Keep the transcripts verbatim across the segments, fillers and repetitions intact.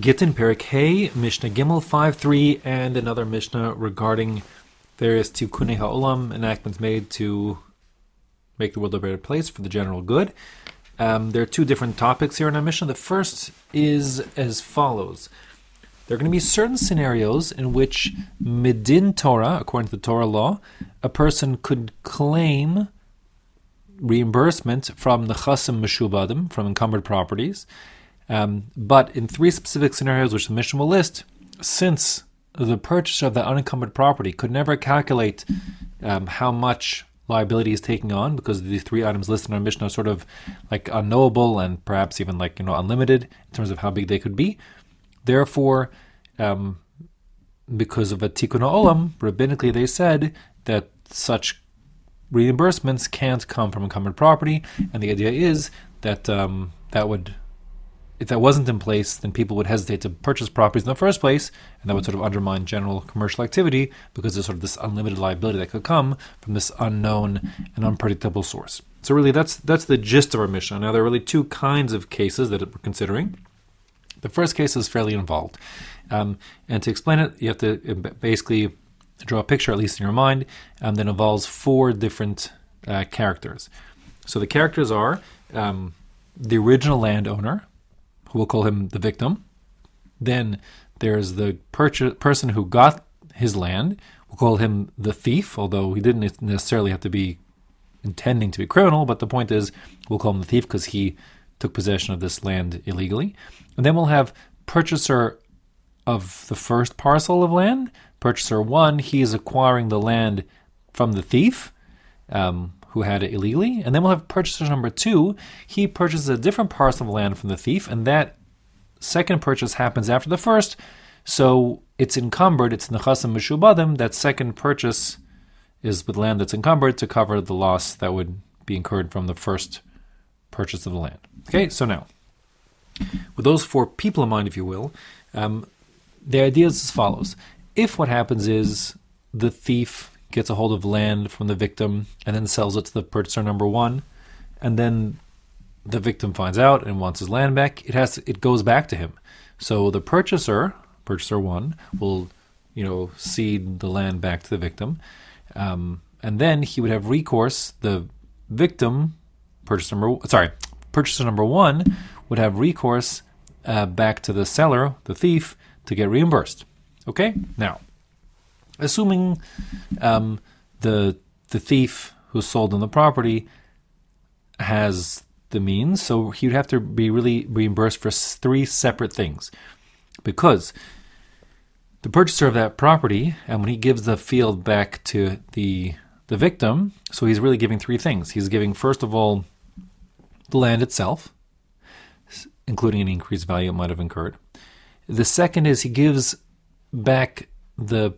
Gittin, Perek Hey, Mishnah Gimel five three, and another Mishnah regarding various Tikkunei Ha'olam, enactments made to make the world a better place for the general good. Um, there are two different topics here in our Mishnah. The first is as follows. There are going to be certain scenarios in which midin Torah, according to the Torah law, a person could claim reimbursement from nechasim meshubadim, from encumbered properties. Um, but in three specific scenarios, which the Mishnah will list, since the purchaser of that unencumbered property could never calculate um, how much liability is taking on, because the three items listed in our Mishnah are sort of like unknowable and perhaps even like you know unlimited in terms of how big they could be. Therefore, um, because of a tikkun ha'olam, rabbinically they said that such reimbursements can't come from encumbered property, and the idea is that um, that would, if that wasn't in place, then people would hesitate to purchase properties in the first place, and that would sort of undermine general commercial activity because there's sort of this unlimited liability that could come from this unknown and unpredictable source. So really, that's that's the gist of our Mishnah. Now, there are really two kinds of cases that we're considering. The first case is fairly involved, um, and to explain it, you have to basically draw a picture, at least in your mind, um, that involves four different uh, characters. So the characters are um, the original landowner, who we'll call him the victim. Then there's the purchase, person who got his land. We'll call him the thief, although he didn't necessarily have to be intending to be criminal, but the point is we'll call him the thief because he took possession of this land illegally. And then we'll have purchaser of the first parcel of land. Purchaser one, he is acquiring the land from the thief um, who had it illegally. And then we'll have purchaser number two. He purchases a different parcel of land from the thief, and that second purchase happens after the first. So it's encumbered, it's nechasim meshubadim. That second purchase is with land that's encumbered to cover the loss that would be incurred from the first purchase of the land. Okay, so now, with those four people in mind, if you will, um, the idea is as follows. If what happens is the thief gets a hold of land from the victim and then sells it to the purchaser number one, and then the victim finds out and wants his land back, it has to, it goes back to him. So the purchaser, purchaser one, will you know cede the land back to the victim, um, and then he would have recourse. The victim, purchaser number sorry, purchaser number one would have recourse uh, back to the seller, the thief, to get reimbursed. Okay, now, assuming um, the the thief who sold him the property has the means, so he would have to be really reimbursed for three separate things, because the purchaser of that property, and when he gives the field back to the the victim, so he's really giving three things. He's giving, first of all, the land itself, including any increased value it might have incurred. The second is he gives back the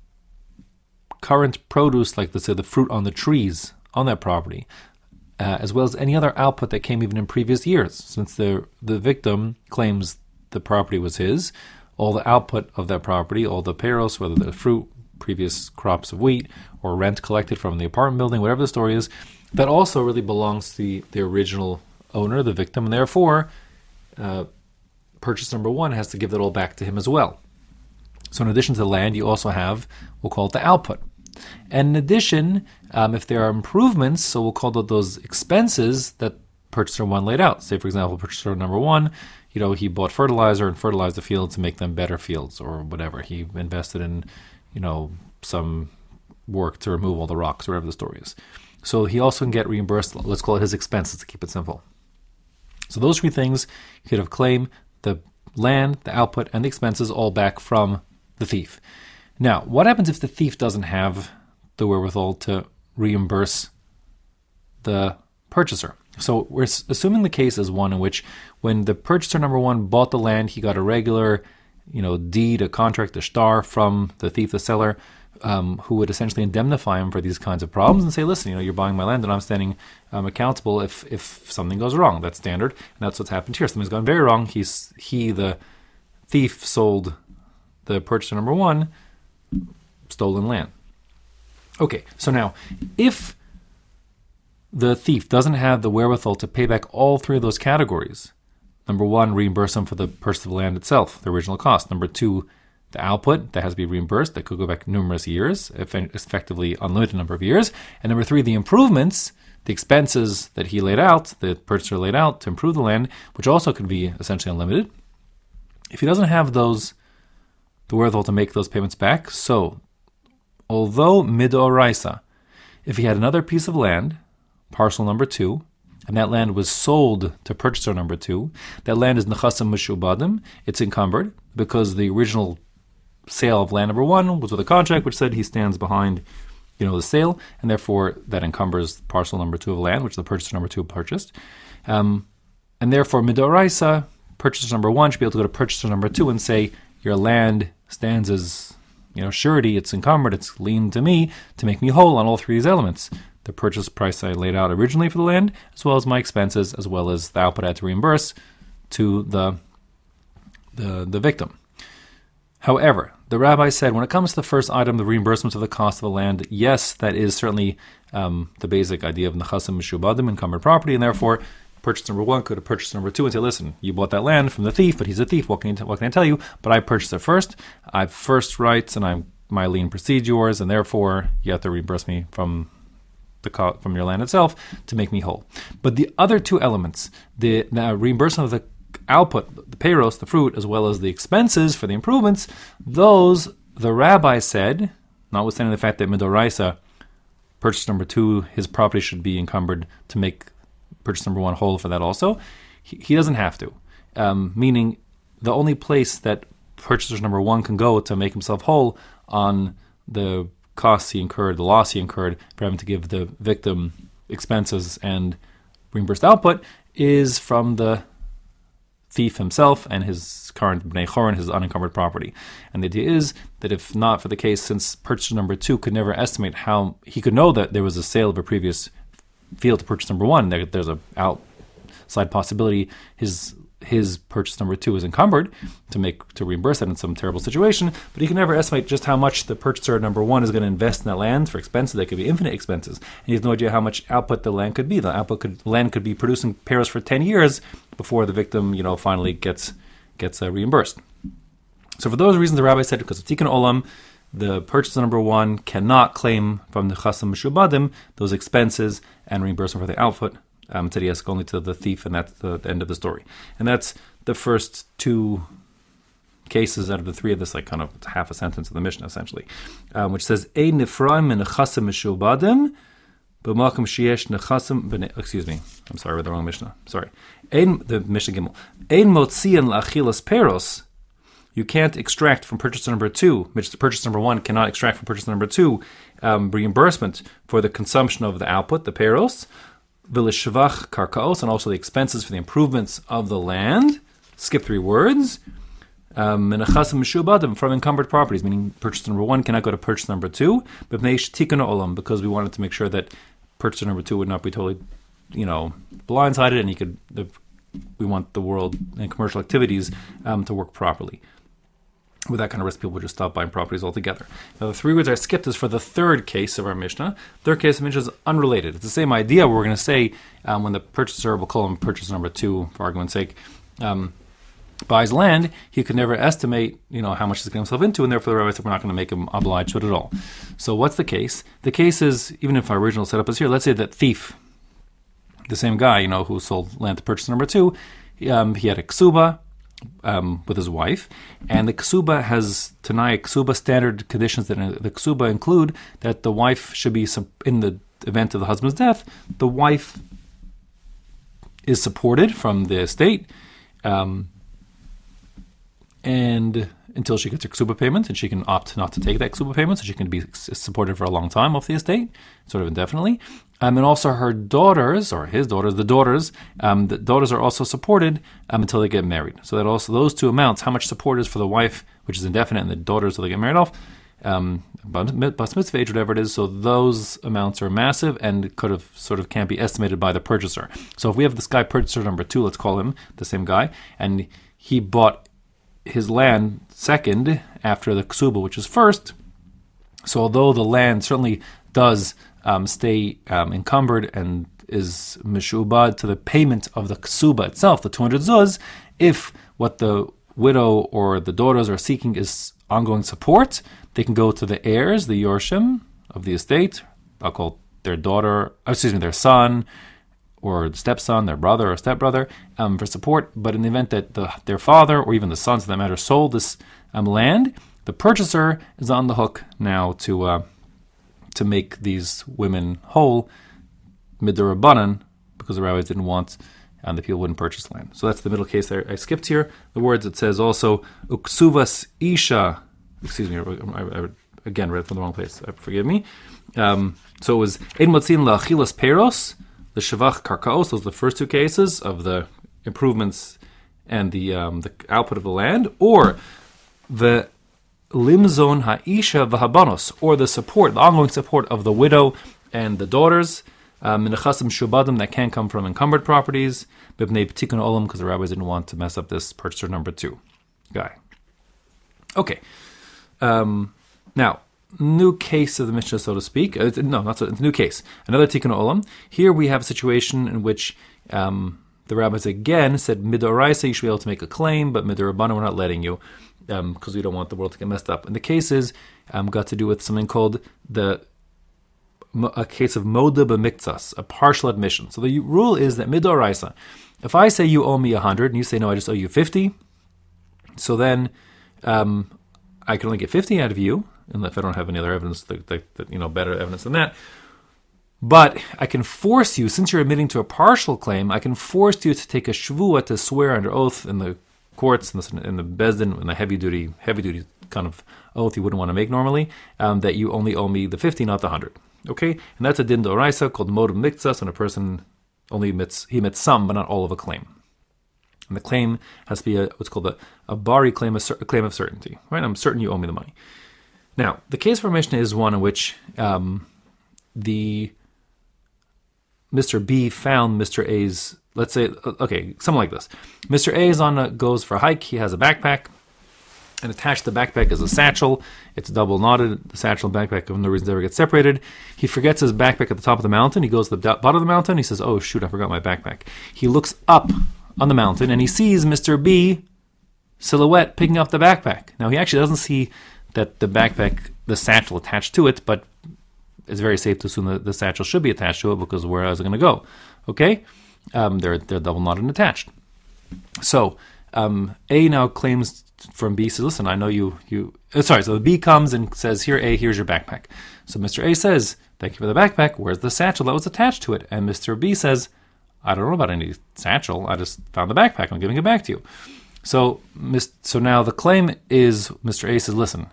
current produce, like let's say the fruit on the trees on that property, uh, as well as any other output that came even in previous years. Since the the victim claims the property was his, all the output of that property, all the payros, whether the fruit, previous crops of wheat, or rent collected from the apartment building, whatever the story is, that also really belongs to the, the original owner, the victim, and therefore uh, purchase number one has to give that all back to him as well. So in addition to the land, you also have, we'll call it the output. And in addition, um, if there are improvements, so we'll call it those expenses that purchaser one laid out. Say, for example, purchaser number one, you know, he bought fertilizer and fertilized the fields to make them better fields or whatever. He invested in, you know, some work to remove all the rocks, or whatever the story is. So he also can get reimbursed, let's call it his expenses to keep it simple. So those three things, he could have claimed the land, the output, and the expenses all back from the thief. Now, what happens if the thief doesn't have the wherewithal to reimburse the purchaser? So we're assuming the case is one in which when the purchaser number one bought the land, he got a regular, you know, deed, a contract, a star from the thief, the seller, um, who would essentially indemnify him for these kinds of problems and say, listen, you know, you're buying my land and I'm standing um, accountable if if something goes wrong. That's standard, and that's what's happened here. Something's gone very wrong. He's he, the thief, sold the purchaser number one stolen land. Okay, so now, if the thief doesn't have the wherewithal to pay back all three of those categories, number one, reimburse him for the purchase of the land itself, the original cost. Number two, the output that has to be reimbursed, that could go back numerous years, effectively unlimited number of years. And number three, the improvements, the expenses that he laid out, the purchaser laid out to improve the land, which also could be essentially unlimited. If he doesn't have those, the wherewithal to make those payments back, so although midoraisa, if he had another piece of land, parcel number two, and that land was sold to purchaser number two, that land is nechasim mishubadim, it's encumbered, because the original sale of land number one was with a contract which said he stands behind, you know, the sale, and therefore that encumbers parcel number two of land, which the purchaser number two purchased. Um, and therefore, midoraisa, purchaser number one should be able to go to purchaser number two and say, your land stands as, you know, surety, it's encumbered, it's lien to me to make me whole on all three of these elements. The purchase price I laid out originally for the land, as well as my expenses, as well as the output I had to reimburse to the the, the victim. However, the rabbi said, when it comes to the first item, the reimbursement of the cost of the land, yes, that is certainly um, the basic idea of nechasim mishubadim, encumbered property, and therefore, purchase number one could have purchased number two and say, listen, you bought that land from the thief, but he's a thief. What can, you, what can I tell you? But I purchased it first. I have first rights, and I'm, my lien precedes yours, and therefore, you have to reimburse me from the co- from your land itself to make me whole. But the other two elements, the, the reimbursement of the output, the payros, the fruit, as well as the expenses for the improvements, those, the rabbi said, notwithstanding the fact that midoraisa, purchase number two, his property should be encumbered to make purchase number one whole for that also, he, he doesn't have to. Um, meaning, the only place that purchaser number one can go to make himself whole on the costs he incurred, the loss he incurred for having to give the victim expenses and reimbursed output, is from the thief himself and his current bnei choron, his unencumbered property. And the idea is that if not for the case, since purchaser number two could never estimate how, he could know that there was a sale of a previous field to purchase number one, there, there's a outside possibility his his purchase number two is encumbered to make to reimburse that in some terrible situation, but he can never estimate just how much the purchaser number one is going to invest in that land for expenses. They could be infinite expenses, and he has no idea how much output the land could be. The output could the land could be producing payros for ten years before the victim, you know, finally gets gets uh, reimbursed. So for those reasons, the rabbi said, because of tikkun olam, the purchaser number one cannot claim from the nechasim mishubadim those expenses and reimbursement for the output. Um, said he has to go only to the thief, and that's the, the end of the story. And that's the first two cases out of the three of this, like kind of half a sentence of the Mishnah, essentially, um, which says, Ein nifraim min nechasim mishubadim b'makom sheyesh nechasim b'nei... Excuse me, I'm sorry, with the wrong Mishnah. Sorry. Ein, the Mishnah Gimel. Ein motzian la'achilas peros. You can't extract from purchaser number two, which purchaser number one cannot extract from purchaser number two, um, reimbursement for the consumption of the output, the peros, v'lishvach karkaos, and also the expenses for the improvements of the land. Skip three words. Menachasim mishubadim, from encumbered properties, meaning purchaser number one cannot go to purchaser number two, but tikkun olam, because we wanted to make sure that purchaser number two would not be totally, you know, blindsided, and he could. The, we want the world and commercial activities um, to work properly. With that kind of risk, people would just stop buying properties altogether. Now, the three words I skipped is for the third case of our Mishnah. Third case of Mishnah is unrelated. It's the same idea. Where we're going to say um, when the purchaser, we'll call him purchaser number two, for argument's sake, um, buys land, he could never estimate, you know, how much he's getting himself into, and therefore the rabbi said we're not going to make him obliged to it at all. So what's the case? The case is, even if our original setup is here, let's say that thief, the same guy, you know, who sold land to purchaser number two, um, he had a ksuba, Um, with his wife, and the ksuba has Tanai ksuba standard conditions that the ksuba include that the wife should be, in the event of the husband's death, the wife is supported from the estate, um, and until she gets her ksuba payment, and she can opt not to take that ksuba payment, so she can be supported for a long time off the estate, sort of indefinitely. Um, and also her daughters, or his daughters, the daughters, um, the daughters are also supported um, until they get married. So that also those two amounts, how much support is for the wife, which is indefinite, and the daughters till they get married off, um, bas mitzvah age, whatever it is. So those amounts are massive and could have sort of can't be estimated by the purchaser. So if we have this guy purchaser number two, let's call him the same guy, and he bought his land second after the ksuba, which is first. So although the land certainly does Um, stay um, encumbered and is mishubad to the payment of the ksuba itself, the two hundred zuz, if what the widow or the daughters are seeking is ongoing support, they can go to the heirs, the yorshim of the estate. I'll call their daughter, excuse me, their son, or stepson, their brother or stepbrother, um, for support. But in the event that the, their father, or even the sons for that matter, sold this um, land, the purchaser is on the hook now to uh, to make these women whole, midurabanan, because the rabbis didn't want, and the people wouldn't purchase land. So that's the middle case I, I skipped here. The words, it says also, uksuvas isha, excuse me, I, I again read it from the wrong place, forgive me. Um, so it was, ein motzin la'achilas peros, the shavach karkaos, those are the first two cases of the improvements and the um, the output of the land, or the limzon ha'isha v'habanos, or the support, the ongoing support of the widow and the daughters, minachasim shubadim, that can come from encumbered properties, bibnei p'tikun olam, because the rabbis didn't want to mess up this purchaser number two guy. Okay. Um, now, new case of the Mishnah, so to speak. Uh, no, not so. It's a new case. Another tikkun olam. Here we have a situation in which um, the rabbis again said midoraisa, you should be able to make a claim, but midorabana, we're not letting you because um, we don't want the world to get messed up. And the cases um, got to do with something called the a case of moda b'miktsas, a partial admission. So the rule is that midoraisa, if I say you owe me a hundred and you say no, I just owe you fifty, so then um, I can only get fifty out of you, and if I don't have any other evidence, that, that, that, you know, better evidence than that. But I can force you, since you're admitting to a partial claim, I can force you to take a shvuah, to swear under oath in the courts, in the, in the bezdin, in the heavy duty, heavy duty kind of oath you wouldn't want to make normally, um, that you only owe me the fifty, not the hundred. Okay, and that's a din d'oraisa called modem miktsas, when a person only admits he admits some, but not all of a claim. And the claim has to be a, what's called a, a bari claim, a, cer- a claim of certainty. Right, I'm certain you owe me the money. Now, the case for Mishnah is one in which um, the Mister B found Mister A's, let's say, okay, something like this. Mister A is on a, goes for a hike. He has a backpack, and attached to the backpack is a satchel. It's double knotted. The satchel and backpack, for no reason, ever get separated. He forgets his backpack at the top of the mountain. He goes to the bottom of the mountain. He says, oh, shoot, I forgot my backpack. He looks up on the mountain, and he sees Mister B silhouette picking up the backpack. Now, he actually doesn't see that the backpack, the satchel attached to it, but it's very safe to assume that the satchel should be attached to it, because where else is it going to go? Okay? Um, they're they're double knotted and attached. So, um, A now claims from B, says, listen, I know you, you, uh, sorry, so B comes and says, here, A, here's your backpack. So Mister A says, thank you for the backpack, where's the satchel that was attached to it? And Mister B says, I don't know about any satchel, I just found the backpack, I'm giving it back to you. So, so now the claim is, Mister A says, listen,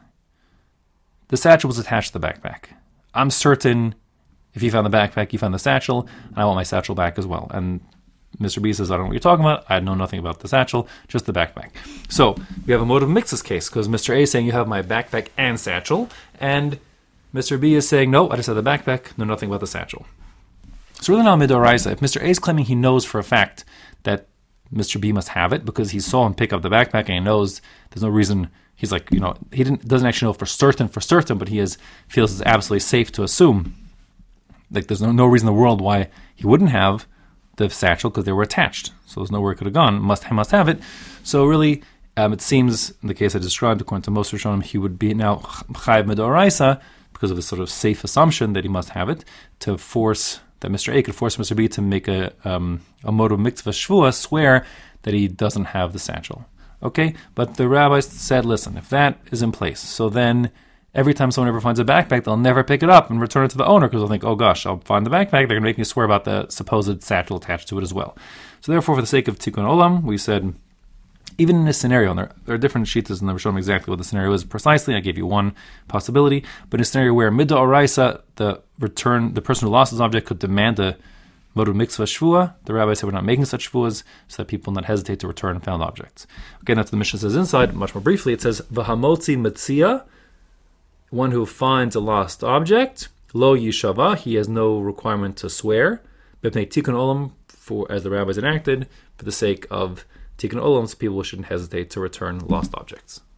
the satchel was attached to the backpack. I'm certain if you found the backpack, you found the satchel, and I want my satchel back as well. And Mister B says, I don't know what you're talking about. I know nothing about the satchel, just the backpack. So we have a motive mixes case, because Mister A is saying, you have my backpack and satchel, and Mister B is saying, no, I just have the backpack, know nothing about the satchel. So really now midoraisa, if Mister A is claiming he knows for a fact that Mister B must have it, because he saw him pick up the backpack and he knows there's no reason, he's like, you know, he didn't doesn't actually know for certain, for certain, but he is feels it's absolutely safe to assume, like there's no, no reason in the world why he wouldn't have the satchel, because they were attached. So there's nowhere it could have gone. Must must have it. So really, um, it seems, in the case I described, according to most Rishonim, he would be now chayiv midoraisa, because of this sort of safe assumption that he must have it, to force, that Mister A could force Mister B to make a um, a modo mitzvah shvua, swear that he doesn't have the satchel. Okay? But the rabbis said, listen, if that is in place, so then every time someone ever finds a backpack, they'll never pick it up and return it to the owner, because they'll think, oh gosh, I'll find the backpack, they're going to make me swear about the supposed satchel attached to it as well. So therefore, for the sake of tikkun olam, we said, even in this scenario, and there, there are different shitas, and I've shown exactly what the scenario is precisely. I gave you one possibility, but in a scenario where midda oraisa, the return, the person who lost his object could demand a modu mitzvah shvua, the rabbi said we're not making such shvuas, so that people not hesitate to return found objects. Again, that's what the Mishnah says inside. Much more briefly, it says v'hamotzi metzia, one who finds a lost object, lo yishava, he has no requirement to swear, b'pnei tikkun olam, for as the rabbis enacted, for the sake of tikkun olam, so people shouldn't hesitate to return lost objects.